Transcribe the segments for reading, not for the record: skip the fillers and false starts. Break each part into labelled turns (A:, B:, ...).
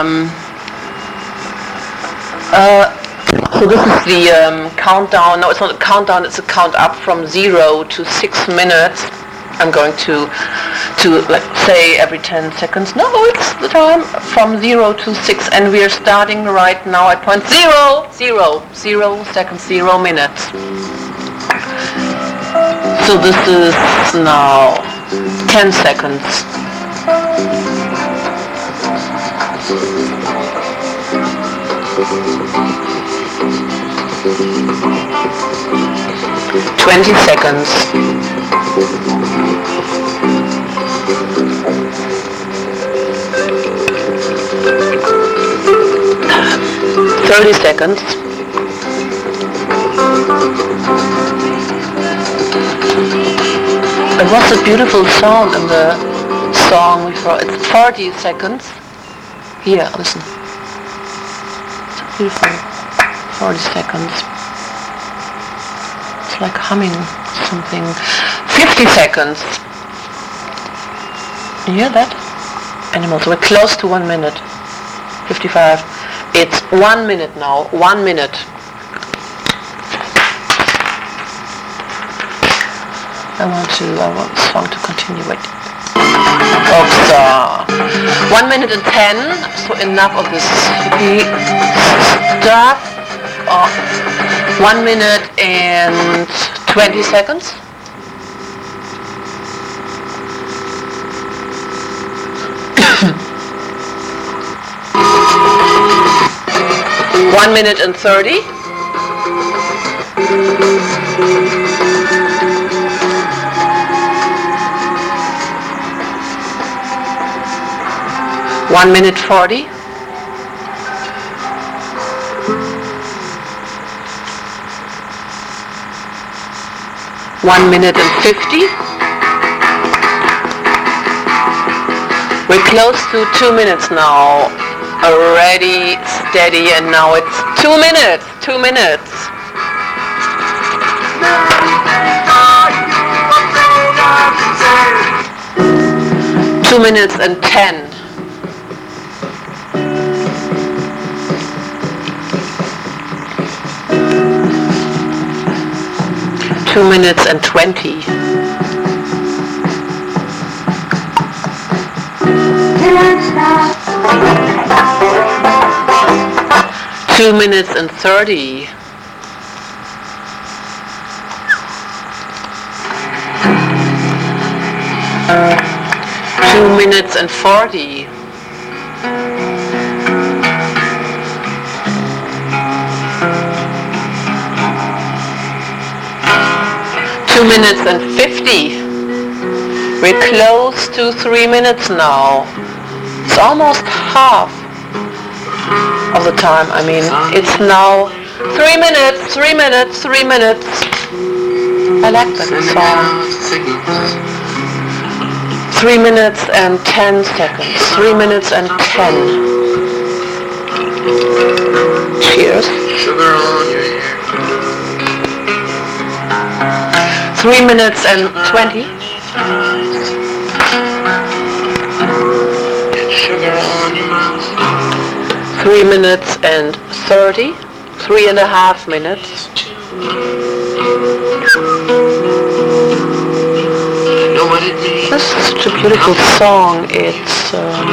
A: So this is the countdown. No, it's not a countdown. It's a count up from 0 to 6 minutes. I'm going to like say every 10 seconds. No, it's the time from 0 to 6, and we are starting right now at point 0, 0 seconds, 0 minutes. So this is now 10 seconds. 20 seconds. 30 seconds. It was a beautiful sound in the song before. It's 40 seconds. Here, listen. It's a beautiful 40 seconds. It's like humming something. 50 seconds. You hear that? Animals. We're close to 1 minute. 55. It's 1 minute now. 1 minute. I want the song to continue. Wait. Oops. 1 minute and 10. So enough of this stuff. 1 minute and 20 seconds. One minute and 30. One minute 40. One minute and 50. We're close to 2 minutes now. Already steady, and now it's 2 minutes. 2 minutes. Two minutes and 10. 2 minutes and 20. 2 minutes and 30. 2 minutes and 40. 2 minutes and 50. We're close to 3 minutes now. It's almost half of the time. I mean, it's now 3 minutes, 3 minutes, 3 minutes. I like that song. 3 minutes and 10 seconds. 3 minutes and 10. Cheers.
B: Sugar on your hair.
A: 3 minutes and 20.
B: Sugar on your mouth.
A: 3 minutes and 30. 3.5 minutes.
B: Know what it means.
A: This is such a beautiful song. It's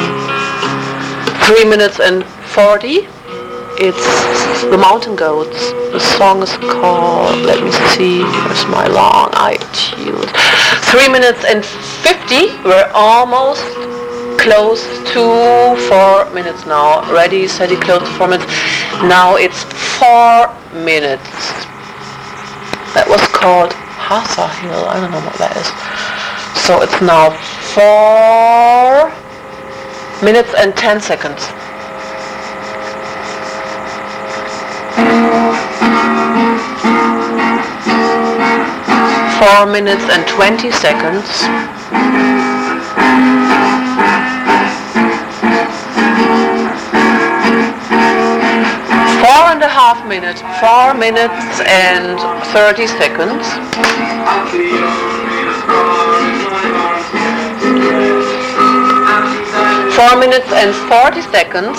A: 3 minutes and 40. It's the Mountain Goats. The song is called, let me see, here's my long iTunes. 3 minutes and 50. We're almost close to 4 minutes now. Ready, steady, close to 4 minutes. Now it's 4 minutes. That was called Hasa Hill. I don't know what that is. So it's now 4 minutes and 10 seconds. 4 minutes and 20 seconds. 4.5 minutes. 4 minutes and 30 seconds. 4 4 minutes and 40 seconds.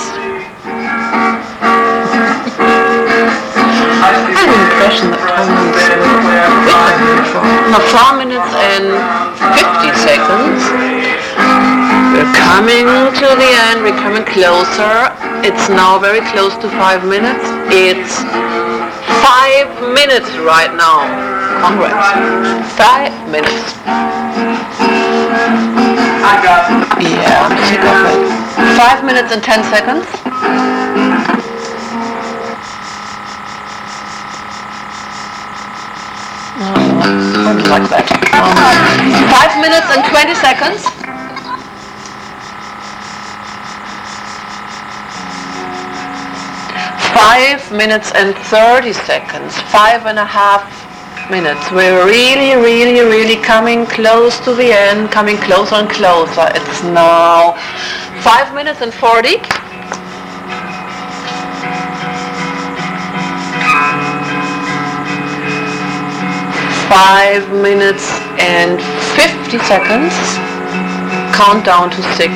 A: I have the impression that time is no, 4 minutes and 50 seconds. We're coming to the end, we're coming closer. It's now very close to 5 minutes. It's 5 minutes right now. Congrats. 5 minutes. Yeah, I'm sick of it. 5 minutes and 10 seconds. I don't like that. 5 minutes and 20 seconds. 5 minutes and 30 seconds. 5.5 minutes. We're really coming close to the end, coming closer and closer. It's now 5 minutes and 40. 5 minutes and 50 seconds. Count down to 6.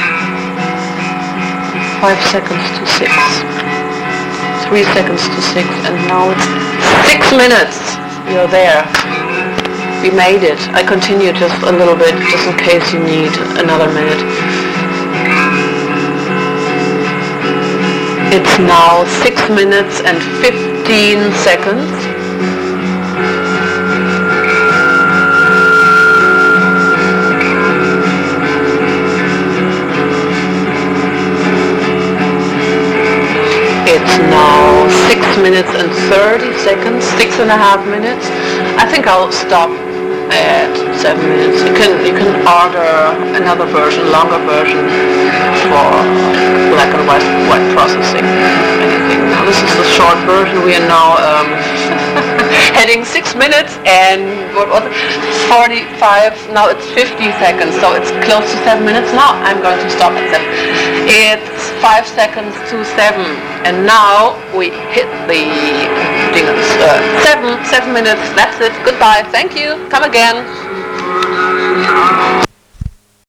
A: 5 seconds to 6. 3 seconds to 6. And now it's 6 minutes. You're there. We made it. I continue just a little bit, just in case you need another minute. It's now 6 minutes and 15 seconds. It's now 6 minutes and 30 seconds, 6.5 minutes. I think I'll stop at 7 minutes. You can order another version, longer version for black and white processing. Anything. Now this is the short version. We are now heading 6 minutes and what was it? 45. Now it's 50 seconds, so it's close to 7 minutes. Now I'm going to stop at 7. It's 5 seconds to 7, and now we hit the jingles. 7 minutes. That's it. Goodbye. Thank you. Come again.